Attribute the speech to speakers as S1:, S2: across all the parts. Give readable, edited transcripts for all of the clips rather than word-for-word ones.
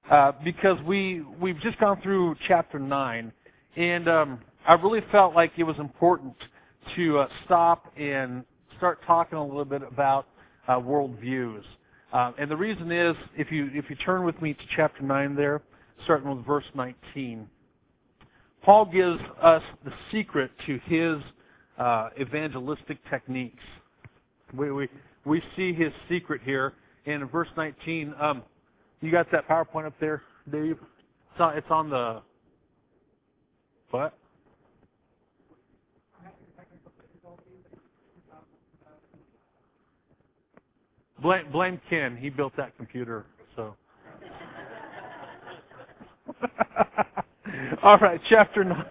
S1: because we've just gone through chapter 9, and I really felt like it was important to stop and start talking a little bit about worldviews. And the reason is, if you turn with me to chapter 9 there, starting with verse 19, Paul gives us the secret to his evangelistic techniques. We see his secret here in verse 19. You got that PowerPoint up there, Dave? It's on the... What? Blame Ken. He built that computer, so... All right, chapter 9.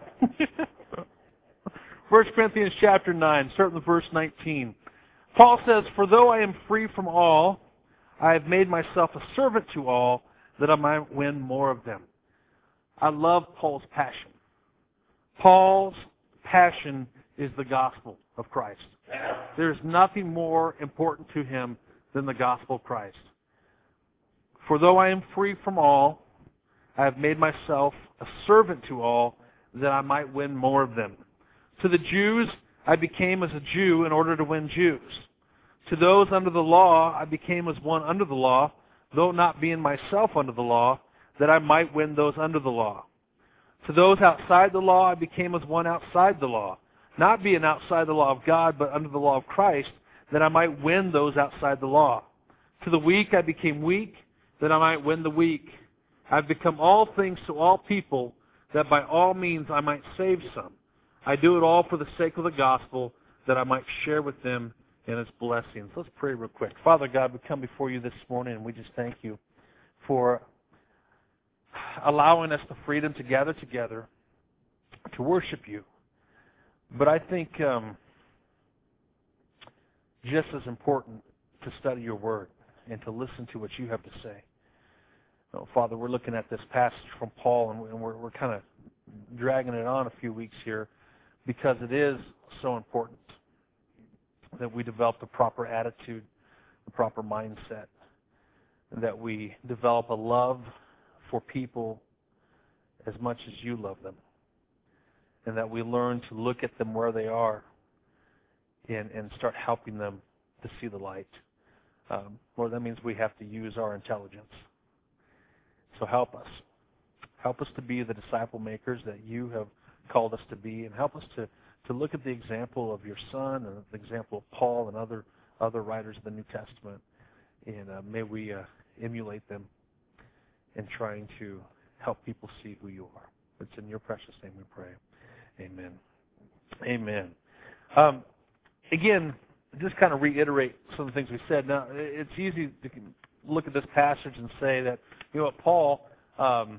S1: 1 Corinthians chapter 9, starting with verse 19. Paul says, "For though I am free from all, I have made myself a servant to all, that I might win more of them." I love Paul's passion. Paul's passion is the gospel of Christ. There's nothing more important to him than the gospel of Christ. "For though I am free from all, I have made myself a servant to all, that I might win more of them. To the Jews, I became as a Jew in order to win Jews. To those under the law, I became as one under the law, though not being myself under the law, that I might win those under the law. To those outside the law, I became as one outside the law, not being outside the law of God, but under the law of Christ, that I might win those outside the law. To the weak, I became weak, that I might win the weak. I've become all things to all people, that by all means I might save some. I do it all for the sake of the gospel, that I might share with them in its blessings." Let's pray real quick. Father God, we come before you this morning, and we just thank you for allowing us the freedom to gather together to worship you. But I think just as important to study your word and to listen to what you have to say. Oh, Father, we're looking at this passage from Paul, and we're kind of dragging it on a few weeks here because it is so important that we develop the proper attitude, the proper mindset, and that we develop a love for people as much as you love them, and that we learn to look at them where they are and start helping them to see the light. Lord, that means we have to use our intelligence. So help us. Help us to be the disciple makers that you have called us to be, and help us to look at the example of your Son and the example of Paul and other writers of the New Testament, and may we emulate them in trying to help people see who you are. It's in your precious name we pray. Amen. Amen. Again, just kind of reiterate some of the things we said. Now, it's easy to look at this passage and say that, you know what, Paul, I'll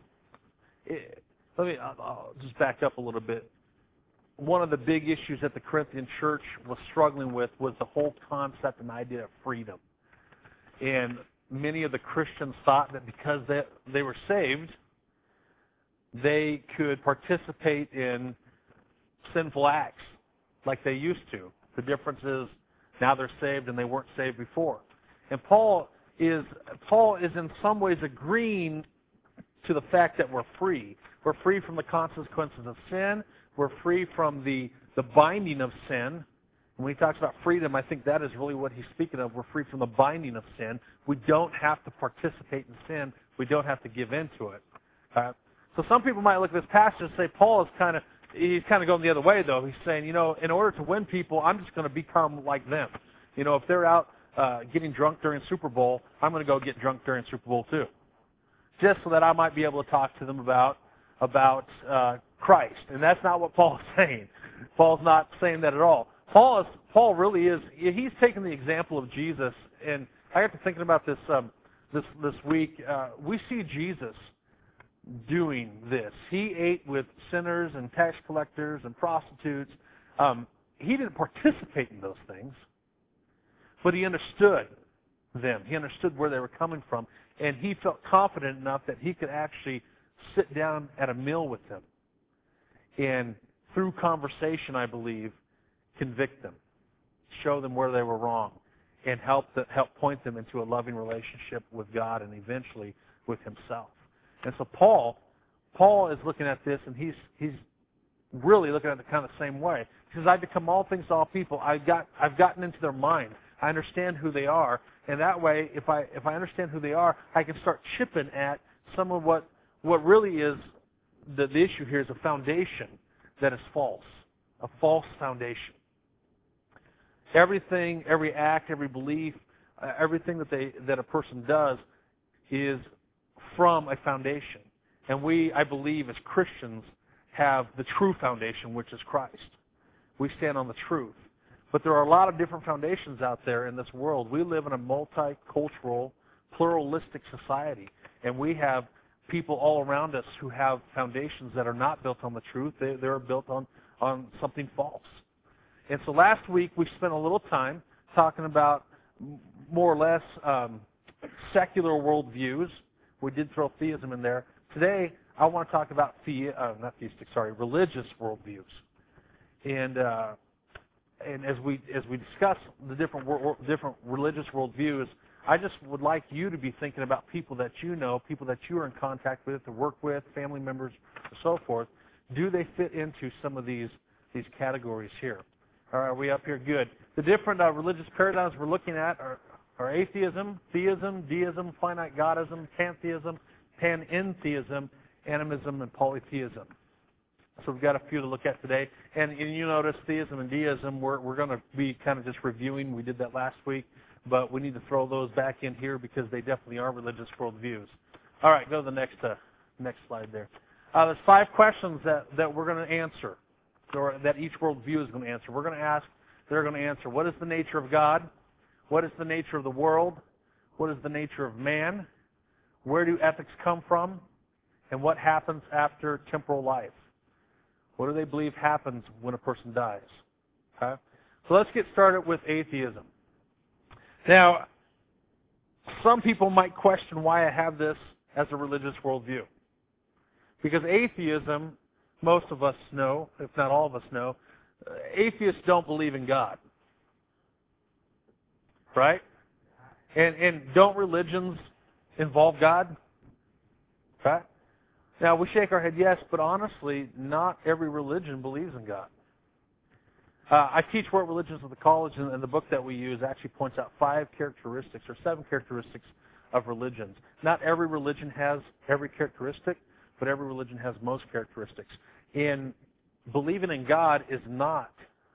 S1: just back up a little bit. One of the big issues that the Corinthian church was struggling with was the whole concept and idea of freedom. And many of the Christians thought that because they were saved, they could participate in sinful acts like they used to. The difference is now they're saved and they weren't saved before. And Paul is in some ways agreeing to the fact that we're free. We're free from the consequences of sin. We're free from the binding of sin. When he talks about freedom, I think that is really what he's speaking of. We're free from the binding of sin. We don't have to participate in sin. We don't have to give in to it. So some people might look at this passage and say, Paul is kind of going the other way, though. He's saying, in order to win people, I'm just going to become like them. If they're out getting drunk during Super Bowl, I'm going to go get drunk during Super Bowl too, just so that I might be able to talk to them about Christ. And that's not what Paul is saying. Paul's not saying that at all. Paul really is. He's taking the example of Jesus, and I got to thinking about this this week. We see Jesus doing this. He ate with sinners and tax collectors and prostitutes. He didn't participate in those things, but he understood them. He understood where they were coming from, and he felt confident enough that he could actually sit down at a meal with them and, through conversation, I believe, convict them, show them where they were wrong, and help point them into a loving relationship with God and eventually with himself. And so Paul is looking at this, and he's really looking at it kind of the same way. He says, I've become all things to all people. I've gotten into their mind. I understand who they are, and that way, if I understand who they are, I can start chipping at some of what really is the issue here is a foundation that is false, a false foundation. Everything, every act, every belief, everything that a person does is from a foundation. And we, I believe, as Christians, have the true foundation, which is Christ. We stand on the truth. But there are a lot of different foundations out there in this world. We live in a multicultural, pluralistic society, and we have people all around us who have foundations that are not built on the truth. They're built on something false. And so last week we spent a little time talking about more or less secular worldviews. We did throw theism in there. Today I want to talk about religious worldviews. And as we discuss the different religious worldviews, I just would like you to be thinking about people that you know, people that you are in contact with, to work with, family members, and so forth. Do they fit into some of these categories here? All right, are we up here? Good. The different religious paradigms we're looking at are atheism, theism, deism, finite godism, pantheism, panentheism, animism, and polytheism. So we've got a few to look at today. And you notice theism and deism, we're going to be kind of just reviewing. We did that last week, but we need to throw those back in here because they definitely are religious worldviews. All right, go to the next slide there. There's 5 questions that we're going to answer, or that each worldview is going to answer. We're going to ask, they're going to answer, what is the nature of God? What is the nature of the world? What is the nature of man? Where do ethics come from? And what happens after temporal life? What do they believe happens when a person dies? Okay? So let's get started with atheism. Now, some people might question why I have this as a religious worldview. Because atheism, most of us know, if not all of us know, atheists don't believe in God. Right? And don't religions involve God? Okay? Now, we shake our head yes, but honestly, not every religion believes in God. I teach World Religions at the college, and the book that we use actually points out 7 characteristics of religions. Not every religion has every characteristic, but every religion has most characteristics. And believing in God is not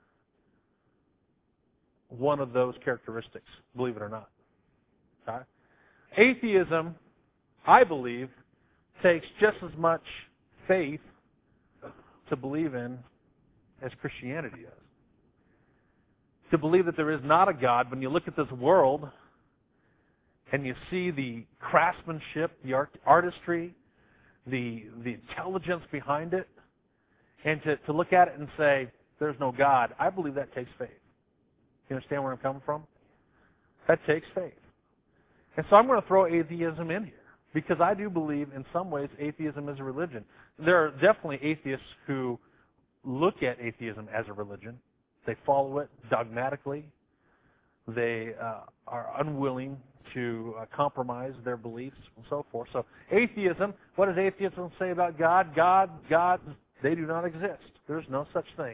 S1: one of those characteristics, believe it or not. Okay? Atheism, I believe, takes just as much faith to believe in as Christianity does. To believe that there is not a God, when you look at this world and you see the craftsmanship, the artistry, the intelligence behind it, and to look at it and say, there's no God, I believe that takes faith. You understand where I'm coming from? That takes faith. And so I'm going to throw atheism in here, because I do believe in some ways atheism is a religion. There are definitely atheists who look at atheism as a religion. They follow it dogmatically. They are unwilling to compromise their beliefs and so forth. So atheism, what does atheism say about God? God, they do not exist. There's no such thing.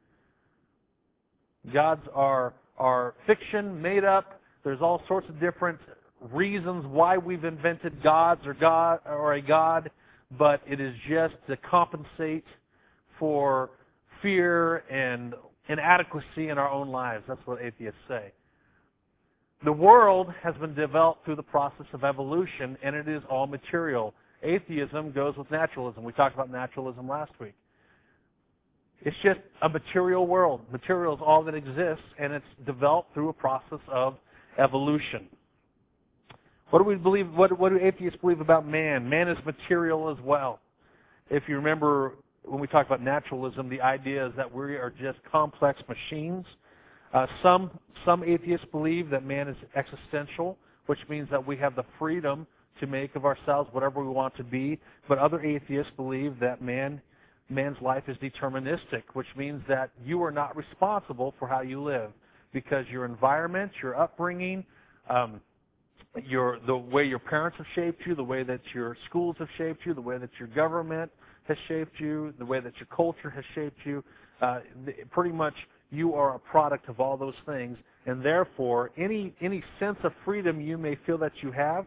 S1: Gods are fiction, made up. There's all sorts of different reasons why we've invented gods or a God, but it is just to compensate for fear and inadequacy in our own lives. That's what atheists say. The world has been developed through the process of evolution, and it is all material. Atheism goes with naturalism. We talked about naturalism last week. It's just a material world. Material is all that exists, and it's developed through a process of evolution. What do we believe? What do atheists believe about man? Man is material as well. If you remember when we talk about naturalism, the idea is that we are just complex machines. Some atheists believe that man is existential, which means that we have the freedom to make of ourselves whatever we want to be. But other atheists believe that man's life is deterministic, which means that you are not responsible for how you live, because your environment, your upbringing, the way your parents have shaped you, the way that your schools have shaped you, the way that your government has shaped you, the way that your culture has shaped you. Pretty much you are a product of all those things, and therefore any sense of freedom you may feel that you have,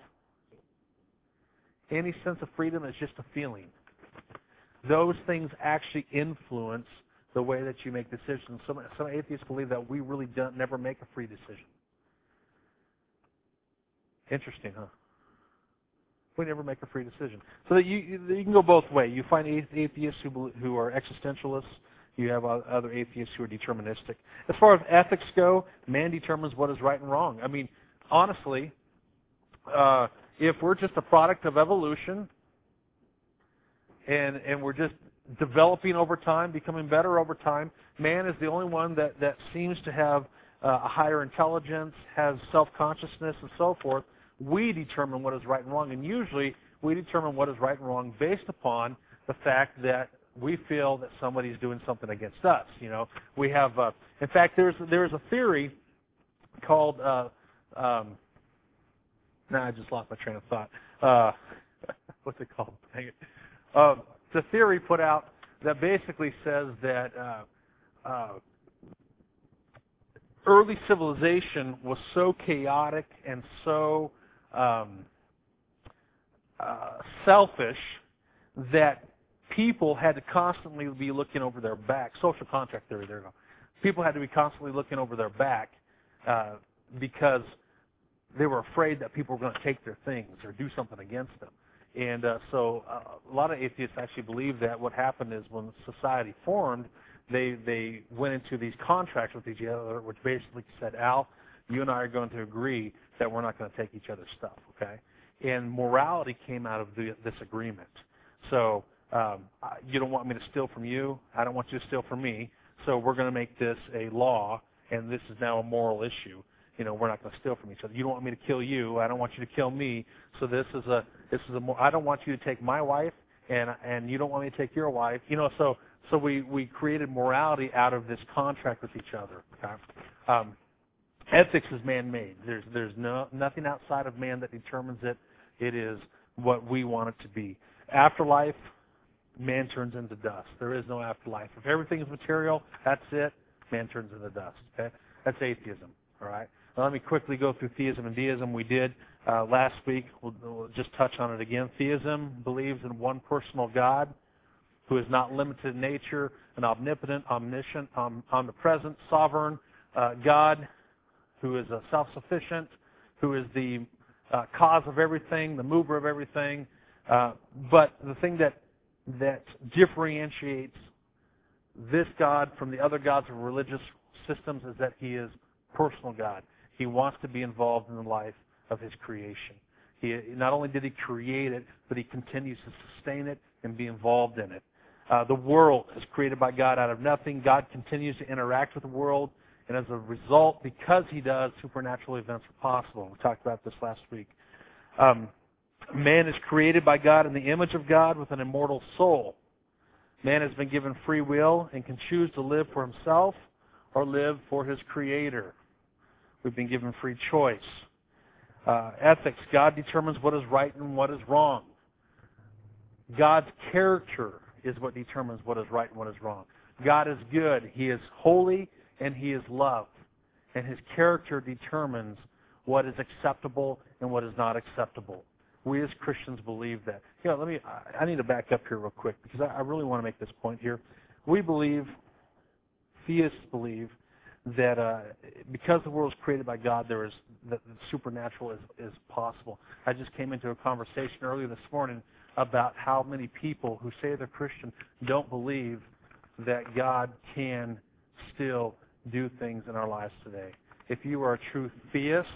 S1: any sense of freedom is just a feeling. Those things actually influence the way that you make decisions. Some atheists believe that we really never make a free decision. Interesting, huh? We never make a free decision. So that you can go both ways. You find atheists who are existentialists. You have other atheists who are deterministic. As far as ethics go, man determines what is right and wrong. I mean, honestly, if we're just a product of evolution and we're just developing over time, becoming better over time, man is the only one that seems to have a higher intelligence, has self-consciousness, and so forth. We determine what is right and wrong, and usually we determine what is right and wrong based upon the fact that we feel that somebody's doing something against us. You know, we have, in fact, there's a theory called, I just lost my train of thought. What's it called? Dang it. It's a theory put out that basically says that early civilization was so chaotic and so selfish that people had to constantly be looking over their back. Social contract theory, there you go. People had to be constantly looking over their back because they were afraid that people were going to take their things or do something against them. And so a lot of atheists actually believe that what happened is when society formed, they went into these contracts with each other, which basically said, Al, you and I are going to agree that we're not going to take each other's stuff, okay? And morality came out of this agreement. So you don't want me to steal from you. I don't want you to steal from me. So we're going to make this a law, and this is now a moral issue. You know, we're not going to steal from each other. You don't want me to kill you. I don't want you to kill me. So this is a I don't want you to take my wife, and you don't want me to take your wife. You know, so we created morality out of this contract with each other. Okay? Ethics is man-made. There's nothing outside of man that determines it. It is what we want it to be. Afterlife, man turns into dust. There is no afterlife. If everything is material, that's it. Man turns into dust. Okay? That's atheism. All right. Now, let me quickly go through theism and deism. We did last week. We'll just touch on it again. Theism believes in one personal God who is not limited in nature, an omnipotent, omniscient, omnipresent, sovereign God who is self-sufficient, who is the cause of everything, the mover of everything. But the thing that differentiates this God from the other gods of religious systems is that he is personal God. He wants to be involved in the life of his creation. He not only did he create it, but he continues to sustain it and be involved in it. The world is created by God out of nothing. God continues to interact with the world, and as a result, because he does, supernatural events are possible. We talked about this last week. Man is created by God in the image of God with an immortal soul. Man has been given free will and can choose to live for himself or live for his Creator. We've been given free choice. Ethics, God determines what is right and what is wrong. God's character is what determines what is right and what is wrong. God is good. He is holy and he is love. And his character determines what is acceptable and what is not acceptable. We as Christians believe that. You know, I need to back up here real quick because I really want to make this point here. We believe, theists believe, that because the world is created by God, the supernatural is possible. I just came into a conversation earlier this morning about how many people who say they're Christian don't believe that God can still do things in our lives today. If you are a true theist,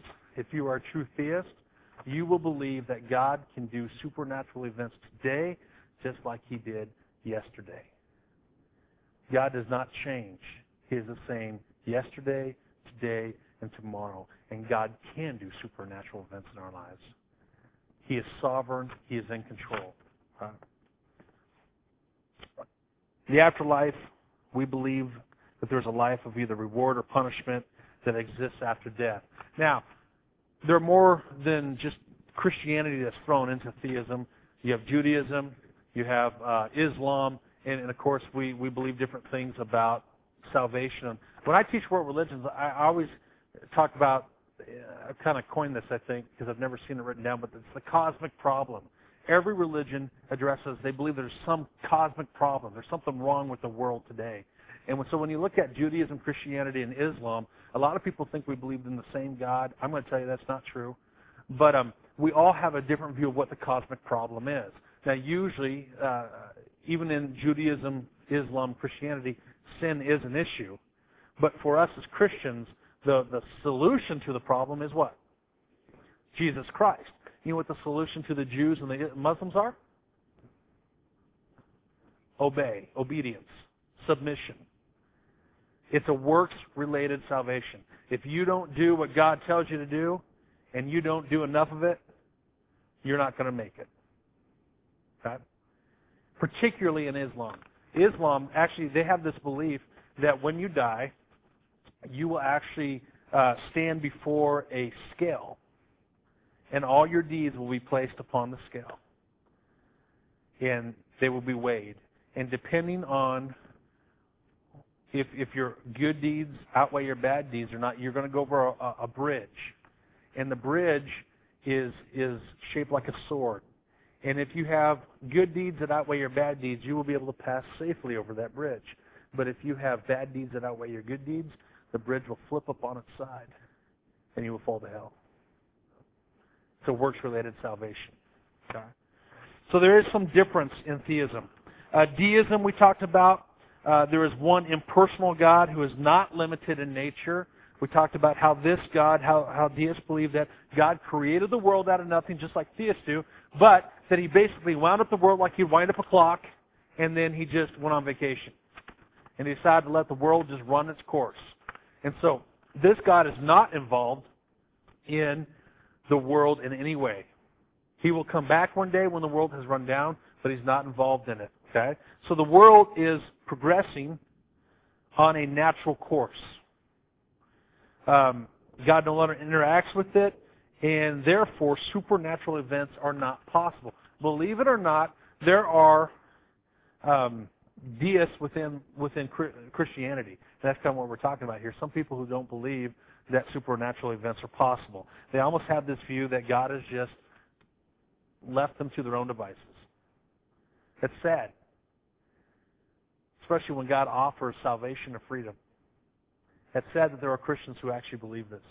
S1: you will believe that God can do supernatural events today just like he did yesterday. God does not change. He is the same yesterday, today, and tomorrow. And God can do supernatural events in our lives. He is sovereign. He is in control. The afterlife, we believe that there's a life of either reward or punishment that exists after death. Now, they're more than just Christianity that's thrown into theism. You have Judaism, you have Islam, and of course we believe different things about salvation. When I teach world religions, I always talk about, I've kind of coined this, I think, because I've never seen it written down, but it's the cosmic problem. Every religion addresses, they believe there's some cosmic problem. There's something wrong with the world today. And so when you look at Judaism, Christianity, and Islam, a lot of people think we believe in the same God. I'm going to tell you that's not true. But we all have a different view of what the cosmic problem is. Now, usually, even in Judaism, Islam, Christianity, sin is an issue. But for us as Christians, the solution to the problem is what? Jesus Christ. You know what the solution to the Jews and the Muslims are? Obey, obedience, submission. It's a works-related salvation. If you don't do what God tells you to do, and you don't do enough of it, you're not going to make it. Okay? Particularly in Islam. Islam, actually, they have this belief that when you die, you will actually stand before a scale, and all your deeds will be placed upon the scale, and they will be weighed. And depending on if your good deeds outweigh your bad deeds or not, you're going to go over a bridge. And the bridge is shaped like a sword. And if you have good deeds that outweigh your bad deeds, you will be able to pass safely over that bridge. But if you have bad deeds that outweigh your good deeds, the bridge will flip up on its side, and you will fall to hell. It's a works-related salvation. Okay? So there is some difference in theism. Deism we talked about. There is one impersonal God who is not limited in nature. We talked about how this God, how deists believe that God created the world out of nothing, just like theists do, but that He basically wound up the world like He'd wind up a clock, and then He just went on vacation. And He decided to let the world just run its course. And so this God is not involved in the world in any way. He will come back one day when the world has run down, but He's not involved in it. Okay? So the world is progressing on a natural course. God no longer interacts with it, and therefore supernatural events are not possible. Believe it or not, there are deists within Christianity. That's kind of what we're talking about here. Some people who don't believe that supernatural events are possible. They almost have this view that God has just left them to their own devices. It's sad. Especially when God offers salvation and freedom. It's sad that there are Christians who actually believe this.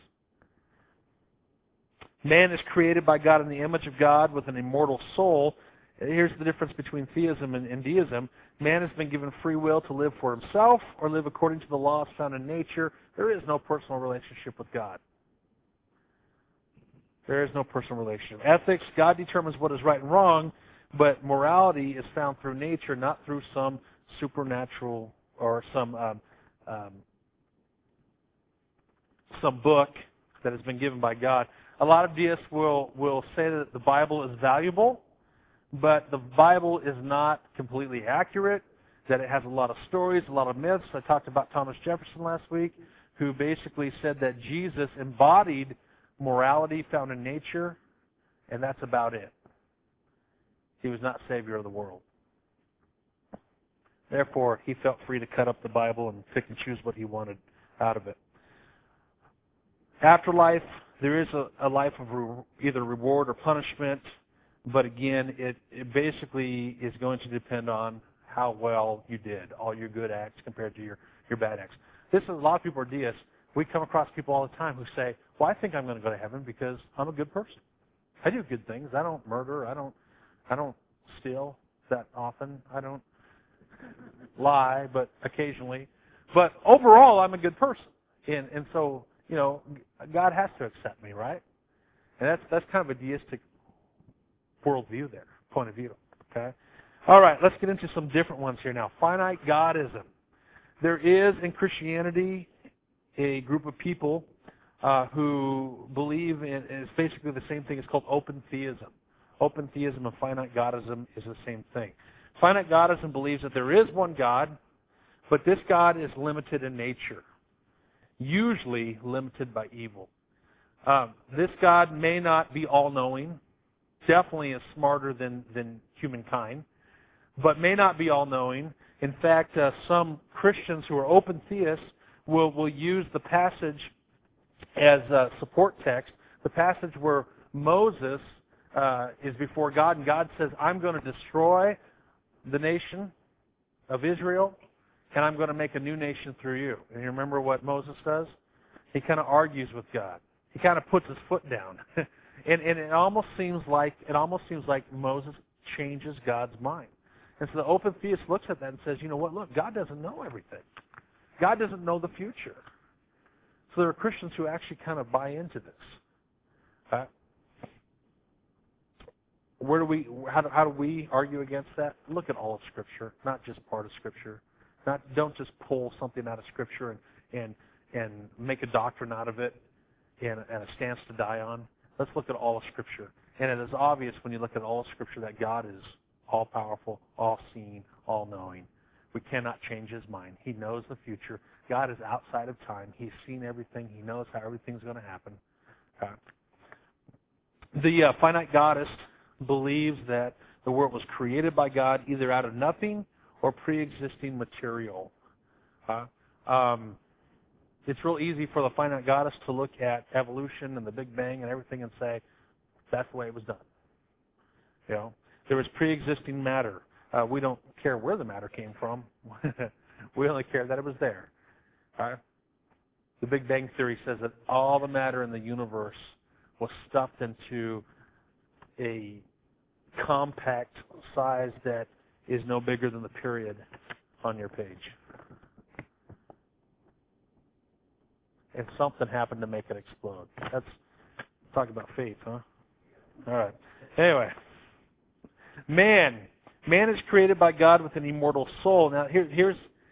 S1: Man is created by God in the image of God with an immortal soul. Here's the difference between theism and deism. Man has been given free will to live for himself or live according to the laws found in nature. There is no personal relationship with God. There is no personal relationship. Ethics, God determines what is right and wrong, but morality is found through nature, not through some supernatural or some book that has been given by God. A lot of deists will say that the Bible is valuable, but the Bible is not completely accurate, that it has a lot of stories, a lot of myths. I talked about Thomas Jefferson last week, who basically said that Jesus embodied morality found in nature, and that's about it. He was not Savior of the world. Therefore, he felt free to cut up the Bible and pick and choose what he wanted out of it. Afterlife, there is a life of either reward or punishment, but again, it basically is going to depend on how well you did, all your good acts compared to your bad acts. A lot of people are deists. We come across people all the time who say, well, I think I'm going to go to heaven because I'm a good person. I do good things. I don't murder. I don't steal that often. I don't lie, but occasionally. But overall, I'm a good person. And so, God has to accept me, right? And that's kind of a deistic worldview there, point of view. Okay? All right, let's get into some different ones here now. Finite Godism. There is in Christianity a group of people who believe in, and it's basically the same thing. It's called open theism. Open theism and finite Godism is the same thing. Finite Godism believes that there is one God, but this God is limited in nature, usually limited by evil. This God may not be all-knowing, definitely is smarter than humankind, but may not be all-knowing. In fact, some Christians who are open theists will use the passage as a support text, the passage where Moses is before God, and God says, I'm going to destroy the nation of Israel, and I'm going to make a new nation through you. And you remember what Moses does? He kind of argues with God. He kind of puts his foot down. and it almost seems like Moses changes God's mind. And so the open theist looks at that and says, you know what, look, God doesn't know everything. God doesn't know the future. So there are Christians who actually kind of buy into this. How do we argue against that? Look at all of Scripture, not just part of Scripture. Don't just pull something out of Scripture and make a doctrine out of it and a stance to die on. Let's look at all of Scripture. And it is obvious when you look at all of Scripture that God is all-powerful, all-seeing, all-knowing. We cannot change His mind. He knows the future. God is outside of time. He's seen everything. He knows how everything's going to happen. The finite godist believes that the world was created by God either out of nothing or pre-existing material. It's real easy for the finite godist to look at evolution and the Big Bang and everything and say, that's the way it was done. You know, there was pre-existing matter. We don't care where the matter came from. We only care that it was there. The Big Bang Theory says that all the matter in the universe was stuffed into a compact size that is no bigger than the period on your page. And something happened to make it explode. That's talk about faith, huh? All right. Anyway, man is created by God with an immortal soul. Now, here's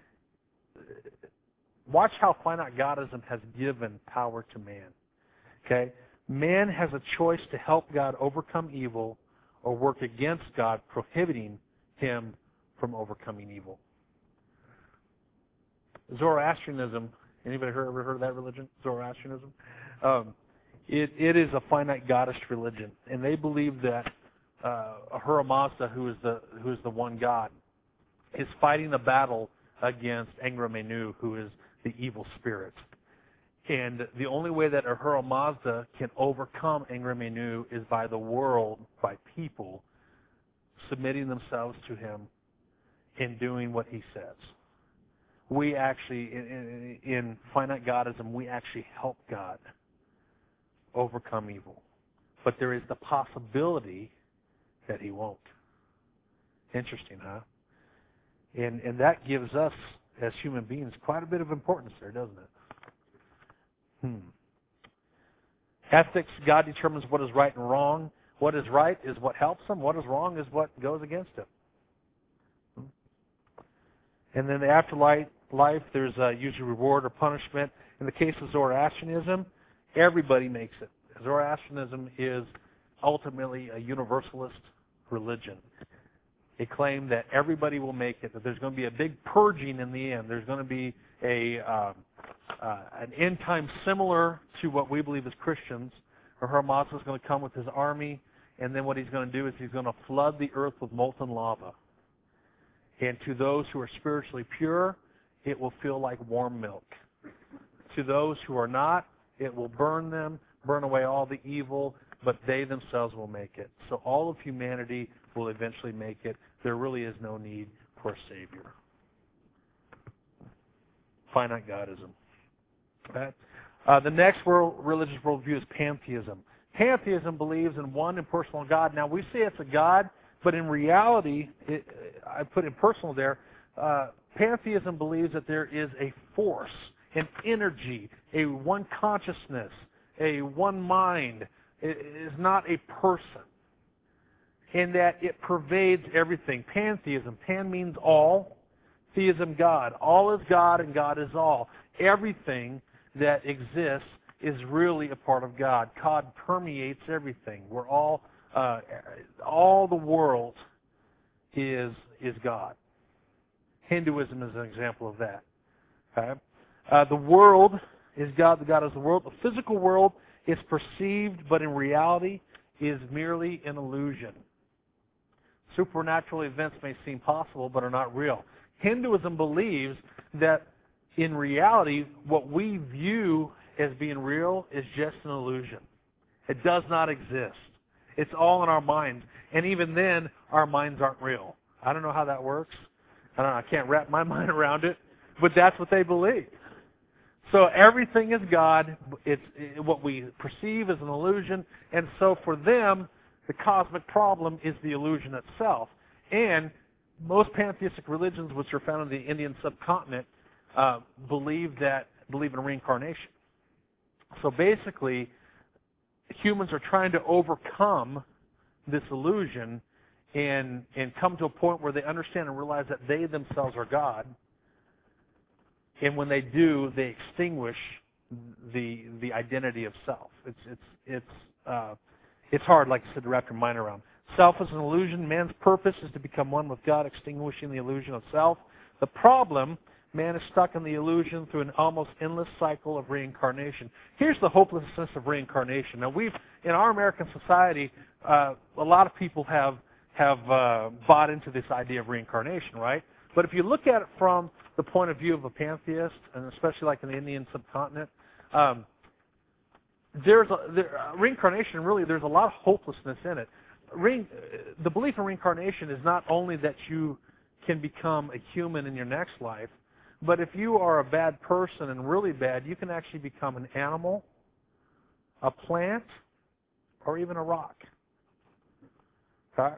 S1: watch how finite godism has given power to man. Okay, man has a choice to help God overcome evil or work against God, prohibiting him from overcoming evil. Zoroastrianism. Anybody ever heard of that religion? Zoroastrianism? It is a finite goddess religion, and they believe that Ahura Mazda, who is the one God, is fighting a battle against Engra Mainyu, who is the evil spirit. And the only way that Ahura Mazda can overcome Engra Mainyu is by the world, by people, submitting themselves to him and doing what he says. We actually, in finite godism, we actually help God overcome evil. But there is the possibility that he won't. Interesting, huh? And that gives us, as human beings, quite a bit of importance there, doesn't it? Ethics, God determines what is right and wrong. What is right is what helps him. What is wrong is what goes against him. And then the afterlife, there's usually reward or punishment. In the case of Zoroastrianism, everybody makes it. Zoroastrianism is ultimately a universalist religion. They claim that everybody will make it, that there's going to be a big purging in the end. There's going to be an end time similar to what we believe as Christians. Ahura Mazda is going to come with his army, and then what he's going to do is he's going to flood the earth with molten lava. And to those who are spiritually pure, it will feel like warm milk. To those who are not, it will burn them, burn away all the evil, but they themselves will make it. So all of humanity will eventually make it. There really is no need for a Savior. Finite godism. Okay? The next religious worldview is pantheism. Pantheism believes in one impersonal God. Now, we say it's a God, but in reality, I put impersonal there, pantheism believes that there is a force, an energy, a one consciousness, a one mind. It is not a person. And that it pervades everything. Pantheism. Pan means all. Theism, God. All is God and God is all. Everything that exists is really a part of God. God permeates everything. We're all the world is God. Hinduism is an example of that. Okay? The world is God. The God is the world. The physical world is perceived, but in reality is merely an illusion. Supernatural events may seem possible, but are not real. Hinduism believes that in reality, what we view as being real is just an illusion. It does not exist. It's all in our minds. And even then, our minds aren't real. I don't know how that works. I can't wrap my mind around it, but that's what they believe. So everything is God. It's what we perceive as an illusion. And so for them, the cosmic problem is the illusion itself. And most pantheistic religions, which are found in the Indian subcontinent, believe in reincarnation. So basically, humans are trying to overcome this illusion and come to a point where they understand and realize that they themselves are God. And when they do, they extinguish the identity of self. It's hard, like I said, to wrap your mind around. Self is an illusion. Man's purpose is to become one with God, extinguishing the illusion of self. The problem, man is stuck in the illusion through an almost endless cycle of reincarnation. Here's the hopelessness of reincarnation. Now, in our American society, a lot of people have bought into this idea of reincarnation, right? But if you look at it from the point of view of a pantheist, and especially like in the Indian subcontinent, reincarnation, really, there's a lot of hopelessness in it. The belief in reincarnation is not only that you can become a human in your next life, but if you are a bad person and really bad, you can actually become an animal, a plant, or even a rock. Okay?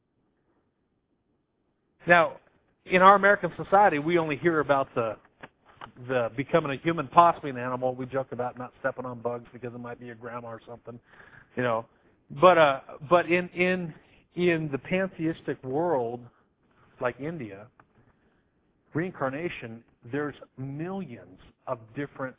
S1: Now, in our American society, we only hear about the becoming a human, possibly an animal. We joke about not stepping on bugs because it might be your grandma or something, you know. But in the pantheistic world, like India, reincarnation, there's millions of different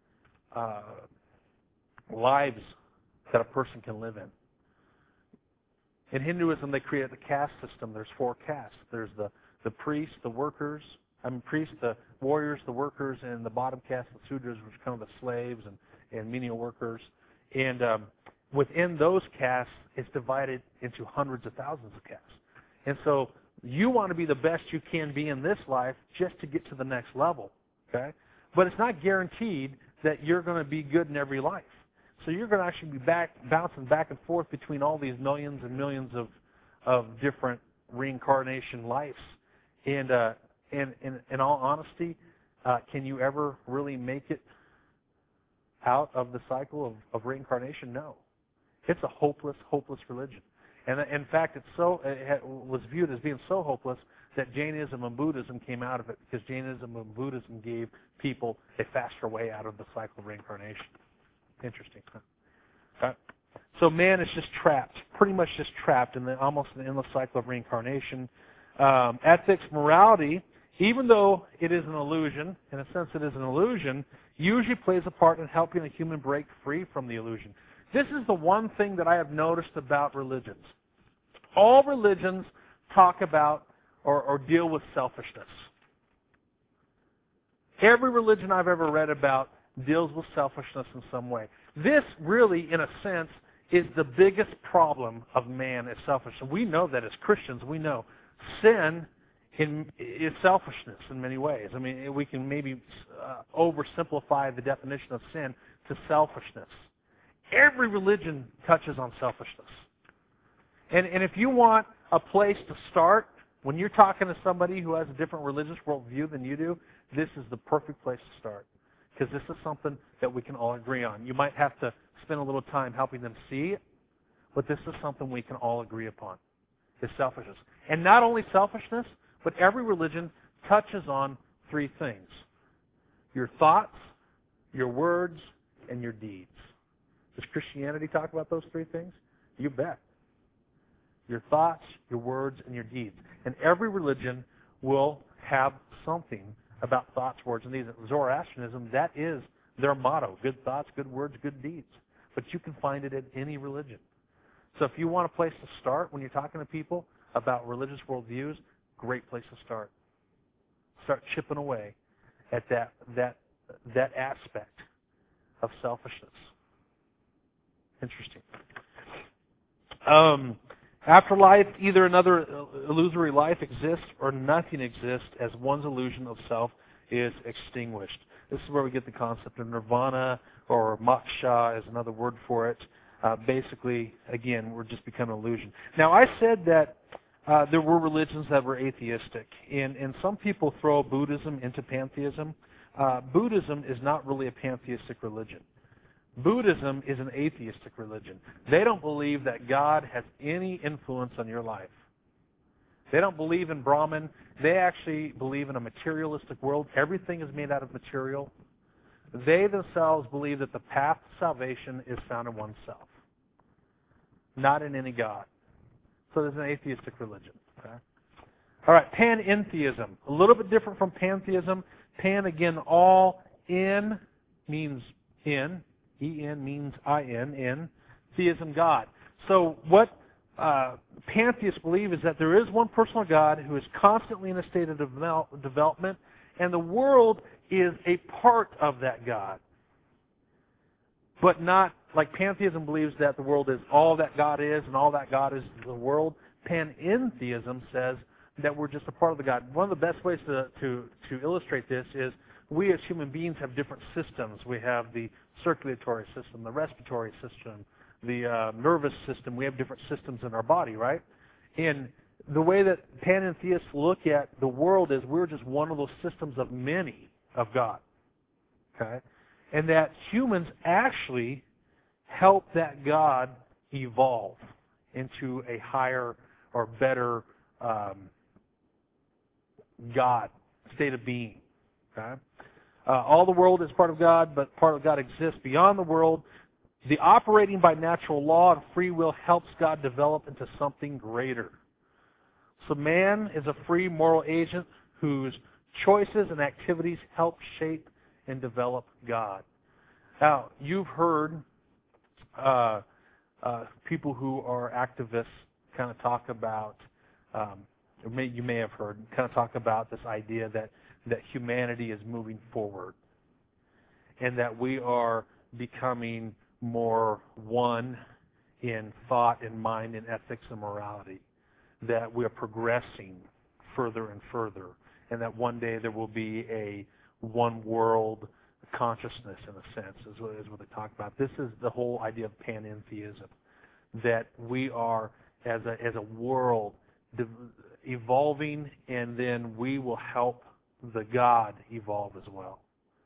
S1: lives that a person can live in. In Hinduism, they created the caste system. There's 4 castes. There's the priests, the warriors, the workers, and the bottom caste, the Sudras, which are kind of the slaves and menial workers. And within those castes, it's divided into hundreds of thousands of castes. And so you want to be the best you can be in this life just to get to the next level, okay? But it's not guaranteed that you're going to be good in every life. So you're going to actually be bouncing back and forth between all these millions and millions of different reincarnation lives. And in all honesty, can you ever really make it out of the cycle of reincarnation? No. It's a hopeless, hopeless religion. And in fact, it was viewed as being so hopeless that Jainism and Buddhism came out of it, because Jainism and Buddhism gave people a faster way out of the cycle of reincarnation. Interesting, huh? Okay. So man is just trapped, pretty much just trapped in almost an endless cycle of reincarnation. Ethics, morality, even though it is an illusion, in a sense it is an illusion, usually plays a part in helping a human break free from the illusion. This is the one thing that I have noticed about religions. All religions talk about or deal with selfishness. Every religion I've ever read about deals with selfishness in some way. This really, in a sense, is the biggest problem of man, is selfishness. We know that as Christians. We know sin is selfishness in many ways. I mean, we can maybe oversimplify the definition of sin to selfishness. Every religion touches on selfishness. And if you want a place to start, when you're talking to somebody who has a different religious worldview than you do, this is the perfect place to start. Because this is something that we can all agree on. You might have to spend a little time helping them see it, but this is something we can all agree upon, is selfishness. And not only selfishness, but every religion touches on 3 things: your thoughts, your words, and your deeds. Does Christianity talk about those 3 things? You bet. Your thoughts, your words, and your deeds. And every religion will have something about thoughts, words, and deeds. Zoroastrianism, that is their motto: good thoughts, good words, good deeds. But you can find it in any religion. So if you want a place to start when you're talking to people about religious worldviews, great place to start. Start chipping away at that aspect of selfishness. Interesting. Afterlife, either another illusory life exists or nothing exists as one's illusion of self is extinguished. This is where we get the concept of nirvana, or moksha is another word for it. Basically, again, we're just becoming an illusion. Now, I said that there were religions that were atheistic, and some people throw Buddhism into pantheism. Buddhism is not really a pantheistic religion. Buddhism is an atheistic religion. They don't believe that God has any influence on your life. They don't believe in Brahman. They actually believe in a materialistic world. Everything is made out of material. They themselves believe that the path to salvation is found in oneself, not in any God. So there's an atheistic religion. Okay? All right, panentheism. A little bit different from pantheism. Pan, again, all in means in. En means I-N, in. Theism, God. So what pantheists believe is that there is one personal God who is constantly in a state of development, and the world is a part of that God. But not, like pantheism believes that the world is all that God is, and all that God is the world. Panentheism says that we're just a part of the God. One of the best ways to illustrate this is we as human beings have different systems. We have the circulatory system, the respiratory system, the nervous system. We have different systems in our body, right? And the way that panentheists look at the world is we're just one of those systems of many of God. Okay? And that humans actually help that God evolve into a higher or better God, state of being. Okay? All the world is part of God, but part of God exists beyond the world. The operating by natural law and free will helps God develop into something greater. So man is a free moral agent whose choices and activities help shape and develop God. Now, you've heard people who are activists kind of talk about, you may have heard, kind of talk about this idea that humanity is moving forward and that we are becoming more one in thought and mind and ethics and morality, that we are progressing further and further, and that one day there will be a one world consciousness, in a sense, is what they talk about. This is the whole idea of panentheism, that we are, as a world, evolving, and then we will help the God evolve as well.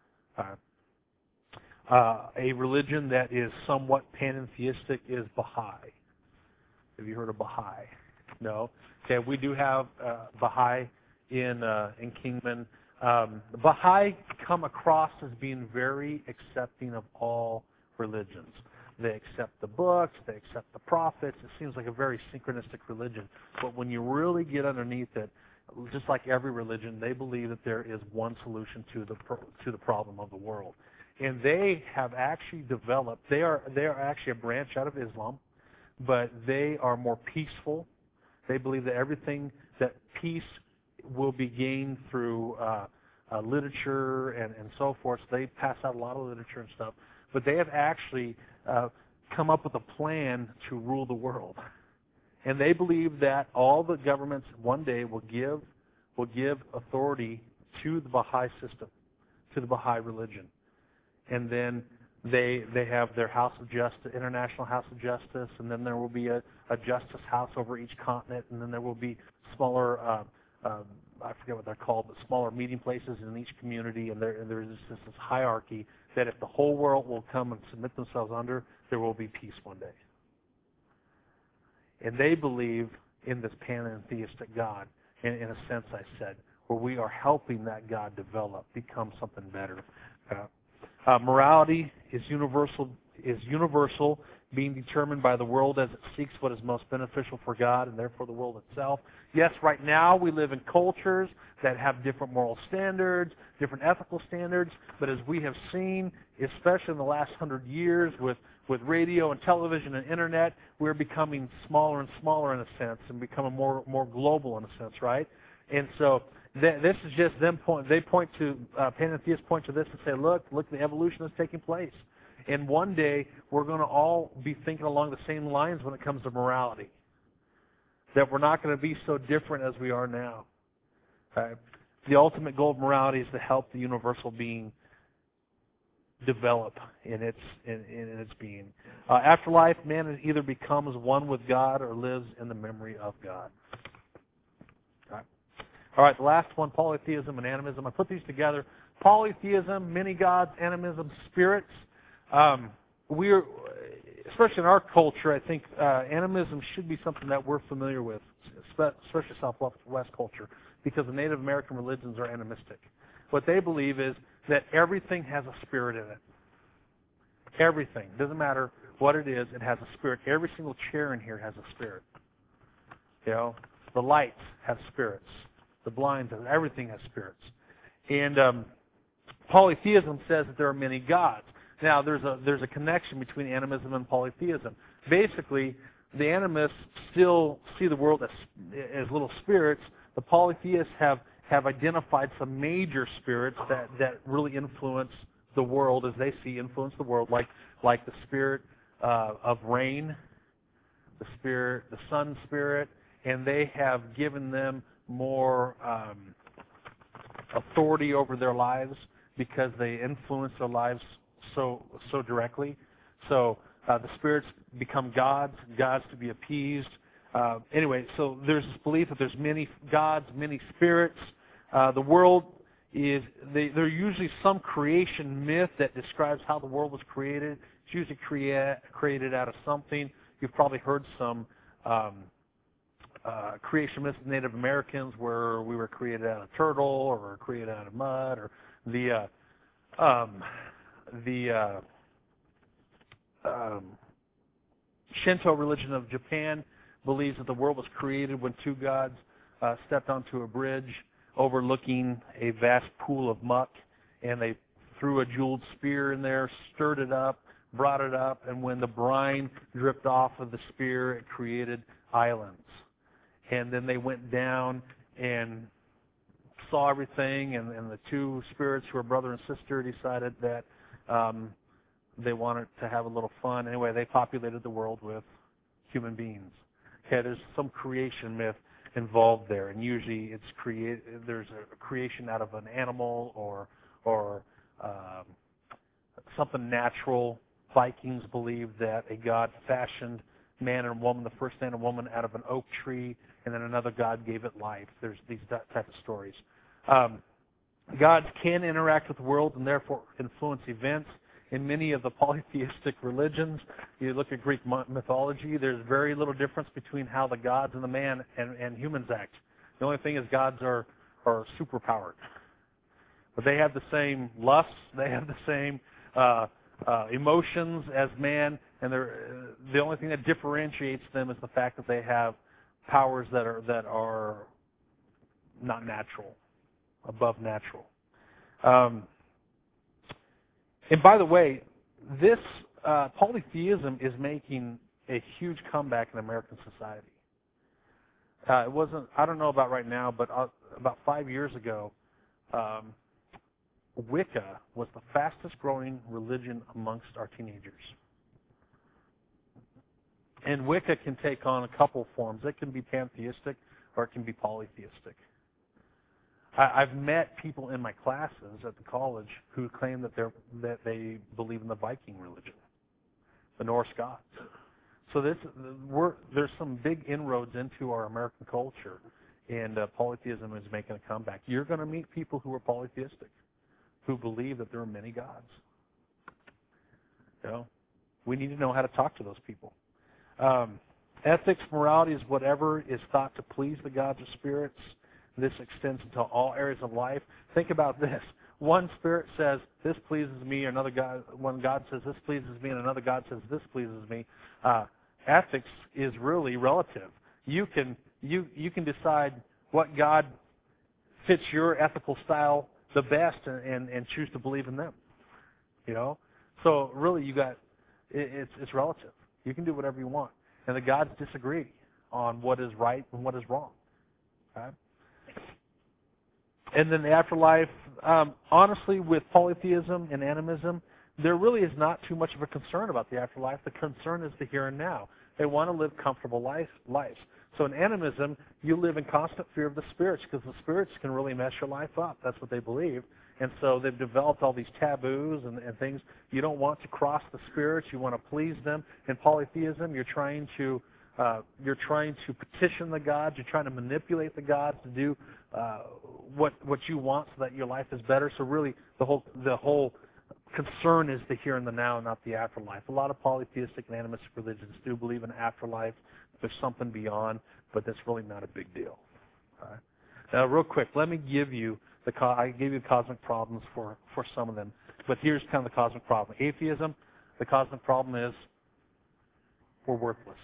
S1: A religion that is somewhat panentheistic is Baha'i. Have you heard of Baha'i? No. Okay, we do have Baha'i in Kingman. Baha'i come across as being very accepting of all religions. They accept the books, they accept the prophets. It seems like a very synchronistic religion. But when you really get underneath it, just like every religion, they believe that there is one solution to the problem of the world. And they have actually developed, they are actually a branch out of Islam, but they are more peaceful. They believe that peace will be gained through literature and so forth. So they pass out a lot of literature and stuff. But they have actually come up with a plan to rule the world. And they believe that all the governments one day will give authority to the Baha'i system, to the Baha'i religion. And then they have their House of Justice, International House of Justice, and then there will be a justice house over each continent, and then there will be smaller, I forget what they're called, but smaller meeting places in each community, and there's this hierarchy that if the whole world will come and submit themselves under, there will be peace one day. And they believe in this panentheistic God, in a sense, I said, where we are helping that God develop, become something better. Morality is universal, being determined by the world as it seeks what is most beneficial for God and therefore the world itself. Yes, right now we live in cultures that have different moral standards, different ethical standards, but as we have seen, especially in the last 100 years with radio and television and internet, we're becoming smaller and smaller in a sense and becoming more global in a sense, right? And so this is just them panentheists point to this and say, look, the evolution that's taking place. And one day, we're going to all be thinking along the same lines when it comes to morality. That we're not going to be so different as we are now. Okay? The ultimate goal of morality is to help the universal being develop in its being. Afterlife, man either becomes one with God or lives in the memory of God. All right, the last one, polytheism and animism. I put these together. Polytheism, many gods, animism, spirits. Especially in our culture, I think animism should be something that we're familiar with, especially Southwest culture, because the Native American religions are animistic. What they believe is that everything has a spirit in it. Everything. Doesn't matter what it is, it has a spirit. Every single chair in here has a spirit. You know, the lights have spirits. The blinds, everything has spirits. And polytheism says that there are many gods. Now, there's a connection between animism and polytheism. Basically, the animists still see the world as little spirits. The polytheists have identified some major spirits that really influence the world as they influence the world, like the spirit of rain, the sun spirit, and they have given them more authority over their lives because they influence their lives so directly. So the spirits become gods to be appeased. Anyway, so there's this belief that there's many gods, many spirits. The world there's usually some creation myth that describes how the world was created. It's usually created out of something. You've probably heard some creation myths of Native Americans where we were created out of turtle or we were created out of mud, or the Shinto religion of Japan believes that the world was created when two gods stepped onto a bridge overlooking a vast pool of muck, and they threw a jeweled spear in there, stirred it up, brought it up, and when the brine dripped off of the spear, it created islands. And then they went down and saw everything, and the two spirits who were brother and sister decided that they wanted to have a little fun. Anyway, they populated the world with human beings. Okay, there's some creation myth involved there, and usually there's a creation out of an animal or something natural. Vikings believed that a god fashioned man and woman, the first man and woman, out of an oak tree, and then another god gave it life. There's these type of stories. Gods can interact with the world and therefore influence events. In many of the polytheistic religions, you look at Greek mythology, there's very little difference between how the gods and the man and humans act. The only thing is gods are superpowered. But they have the same lusts, they have the same emotions as man, and the only thing that differentiates them is the fact that they have powers that are not natural, above natural. And by the way, this polytheism is making a huge comeback in American society. It wasn't, I don't know about right now, but about 5 years ago, Wicca was the fastest growing religion amongst our teenagers. And Wicca can take on a couple forms. It can be pantheistic or it can be polytheistic. I've met people in my classes at the college who claim that they believe in the Viking religion, the Norse gods. So there's some big inroads into our American culture, and polytheism is making a comeback. You're going to meet people who are polytheistic, who believe that there are many gods. You know, we need to know how to talk to those people. Ethics, morality is whatever is thought to please the gods or spirits. This extends into all areas of life. Think about this. One spirit says, this pleases me, one God says, this pleases me, and another God says, this pleases me. Ethics is really relative. You can decide what God fits your ethical style the best and choose to believe in them. You know? So really it's relative. You can do whatever you want. And the gods disagree on what is right and what is wrong. Okay? And then the afterlife, honestly, with polytheism and animism, there really is not too much of a concern about the afterlife. The concern is the here and now. They want to live comfortable lives. So in animism, you live in constant fear of the spirits because the spirits can really mess your life up. That's what they believe. And so they've developed all these taboos and things. You don't want to cross the spirits. You want to please them. In polytheism, you're trying to petition the gods. You're trying to manipulate the gods to do what you want so that your life is better. So really, the whole concern is the here and the now, not the afterlife. A lot of polytheistic and animistic religions do believe in afterlife. There's something beyond, but that's really not a big deal. All right? Now, real quick, let me give you I gave you the cosmic problems for some of them, but here's kind of the cosmic problem. Atheism, the cosmic problem is we're worthless.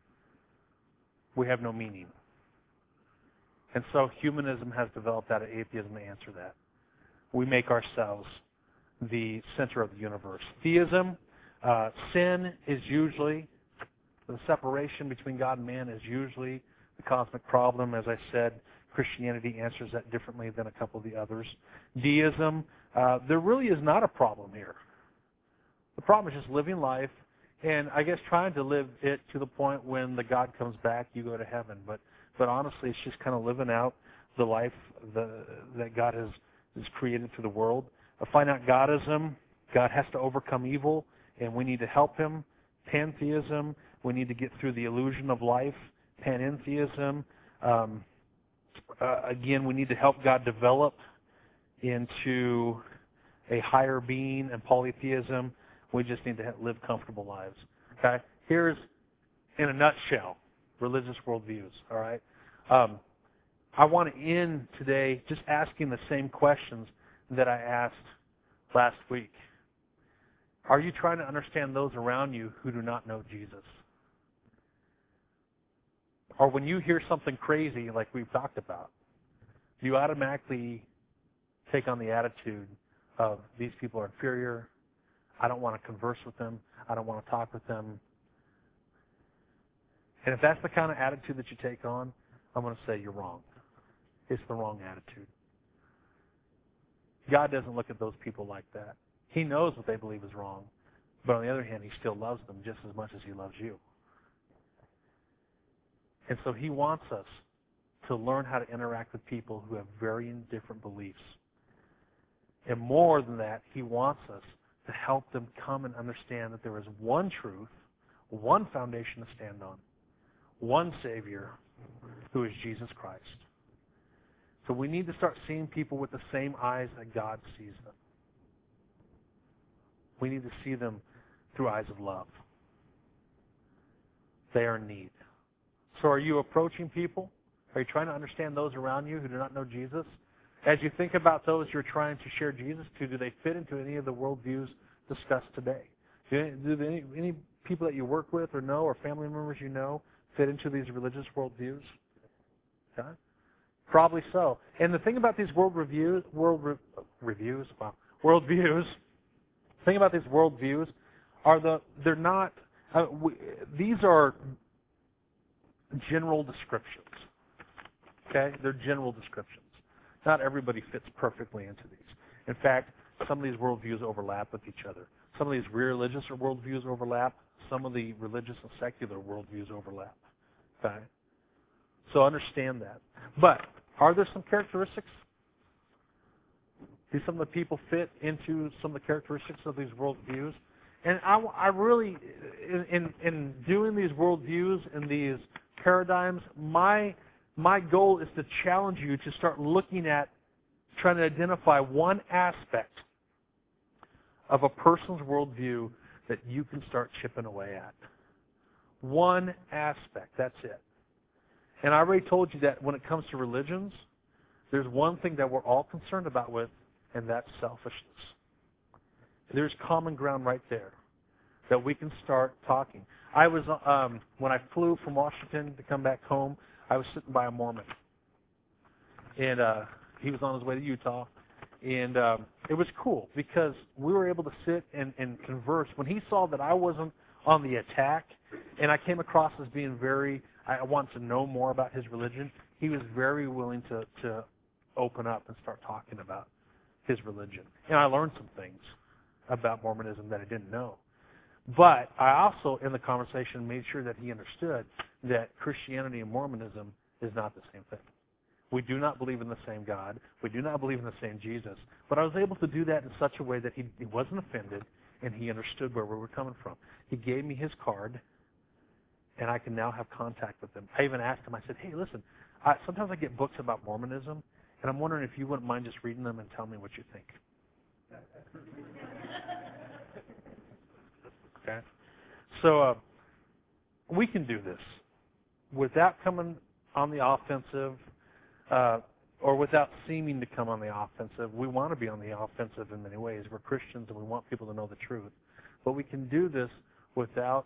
S1: We have no meaning. And so humanism has developed out of atheism to answer that. We make ourselves the center of the universe. Theism, sin is usually, the separation between God and man is usually the cosmic problem. As I said, Christianity answers that differently than a couple of the others. Deism, there really is not a problem here. The problem is just living life, and I guess trying to live it to the point when the God comes back, you go to heaven. But honestly, it's just kind of living out the life that God has created through the world. A finite Godism, God has to overcome evil, and we need to help him. Pantheism, we need to get through the illusion of life. Panentheism, again, we need to help God develop into a higher being. And polytheism, we just need to live comfortable lives. Okay? Here's, in a nutshell, religious worldviews. All right? I want to end today just asking the same questions that I asked last week. Are you trying to understand those around you who do not know Jesus? Or when you hear something crazy like we've talked about, do you automatically take on the attitude of these people are inferior, I don't want to converse with them, I don't want to talk with them? And if that's the kind of attitude that you take on, I'm going to say you're wrong. It's the wrong attitude. God doesn't look at those people like that. He knows what they believe is wrong. But on the other hand, he still loves them just as much as he loves you. And so he wants us to learn how to interact with people who have varying different beliefs. And more than that, he wants us to help them come and understand that there is one truth, one foundation to stand on, one Savior, who is Jesus Christ. So we need to start seeing people with the same eyes that God sees them. We need to see them through eyes of love. They are in need. So are you approaching people? Are you trying to understand those around you who do not know Jesus? As you think about those you're trying to share Jesus to, do they fit into any of the worldviews discussed today? Do any people that you work with or know, or family members you know, fit into these religious worldviews? Okay? Probably so. And the thing about these worldviews, thing about these worldviews are they're not. These are general descriptions. Okay, they're general descriptions. Not everybody fits perfectly into these. In fact, some of these worldviews overlap with each other. Some of these religious worldviews overlap. Some of the religious and secular worldviews overlap. Okay, so understand that. But are there some characteristics? Do some of the people fit into some of the characteristics of these worldviews? And I really, in doing these worldviews and these paradigms, my goal is to challenge you to start looking at, trying to identify one aspect of a person's worldview that you can start chipping away at. One aspect, that's it. And I already told you that when it comes to religions, there's one thing that we're all concerned about with, and that's selfishness. There's common ground right there that we can start talking. I was, when I flew from Washington to come back home, I was sitting by a Mormon. And he was on his way to Utah. And it was cool because we were able to sit and converse. When he saw that I wasn't on the attack, and I came across as being I wanted to know more about his religion, he was very willing to open up and start talking about his religion. And I learned some things. about Mormonism that I didn't know. But I also, in the conversation, made sure that he understood that Christianity and Mormonism is not the same thing. We do not believe in the same God. We do not believe in the same Jesus. But I was able to do that in such a way that he wasn't offended and he understood where we were coming from. He gave me his card, and I can now have contact with him. I even asked him, I said, hey, listen, sometimes I get books about Mormonism, and I'm wondering if you wouldn't mind just reading them and tell me what you think. Okay? So we can do this without coming on the offensive or without seeming to come on the offensive. We want to be on the offensive in many ways. We're Christians and we want people to know the truth. But we can do this without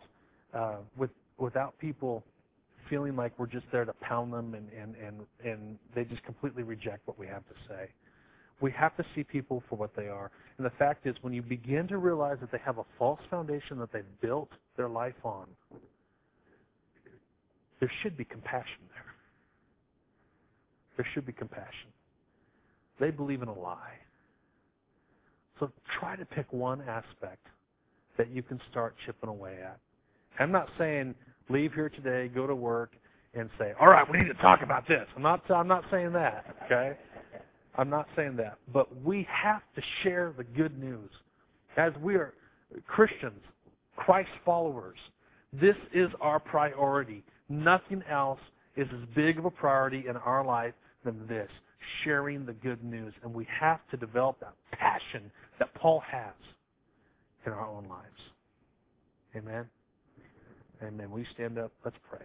S1: people feeling like we're just there to pound them and they just completely reject what we have to say. We have to see people for what they are. And the fact is, when you begin to realize that they have a false foundation that they've built their life on, there should be compassion there. There should be compassion. They believe in a lie. So try to pick one aspect that you can start chipping away at. I'm not saying leave here today, go to work, and say, all right, we need to talk about this. I'm not saying that, okay? I'm not saying that. But we have to share the good news. As we are Christians, Christ followers, this is our priority. Nothing else is as big of a priority in our life than this, sharing the good news. And we have to develop that passion that Paul has in our own lives. Amen? Amen. Will you stand up? Let's pray.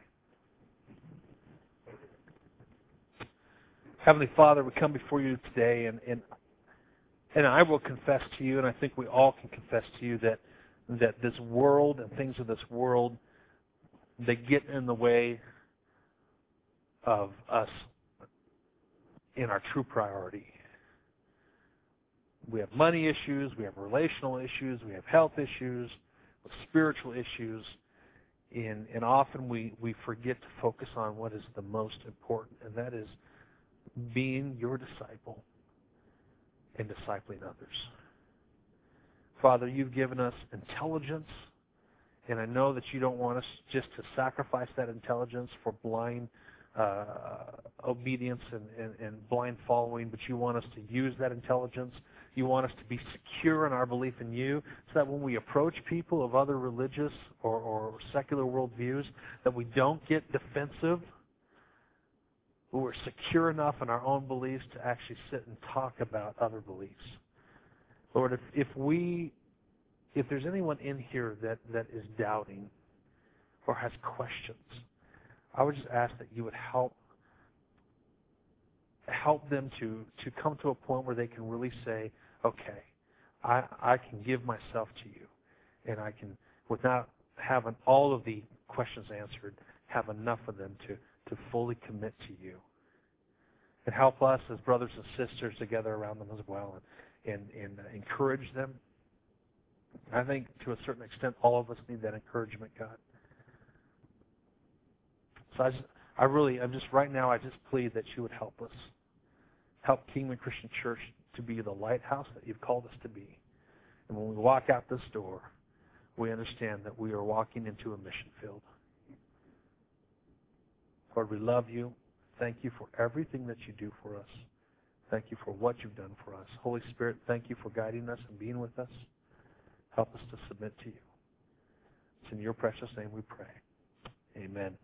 S1: Heavenly Father, we come before you today, and I will confess to you, and I think we all can confess to you that this world and things of this world, they get in the way of us in our true priority. We have money issues, we have relational issues, we have health issues, spiritual issues, and often we forget to focus on what is the most important, and that is being your disciple and discipling others. Father, you've given us intelligence, and I know that you don't want us just to sacrifice that intelligence for blind obedience and blind following, but you want us to use that intelligence. You want us to be secure in our belief in you, so that when we approach people of other religious or secular worldviews, that we don't get defensive, but we're secure enough in our own beliefs to actually sit and talk about other beliefs. Lord, if there's anyone in here that is doubting or has questions, I would just ask that you would help them to come to a point where they can really say, okay, I can give myself to you, and I can, without having all of the questions answered, have enough of them to fully commit to you. And help us as brothers and sisters to gather around them as well and encourage them. I think to a certain extent all of us need that encouragement, God. So I'm just right now, I just plead that you would help us. Help Kingman Christian Church to be the lighthouse that you've called us to be. And when we walk out this door, we understand that we are walking into a mission field. Lord, we love you. Thank you for everything that you do for us. Thank you for what you've done for us. Holy Spirit, thank you for guiding us and being with us. Help us to submit to you. It's in your precious name we pray. Amen.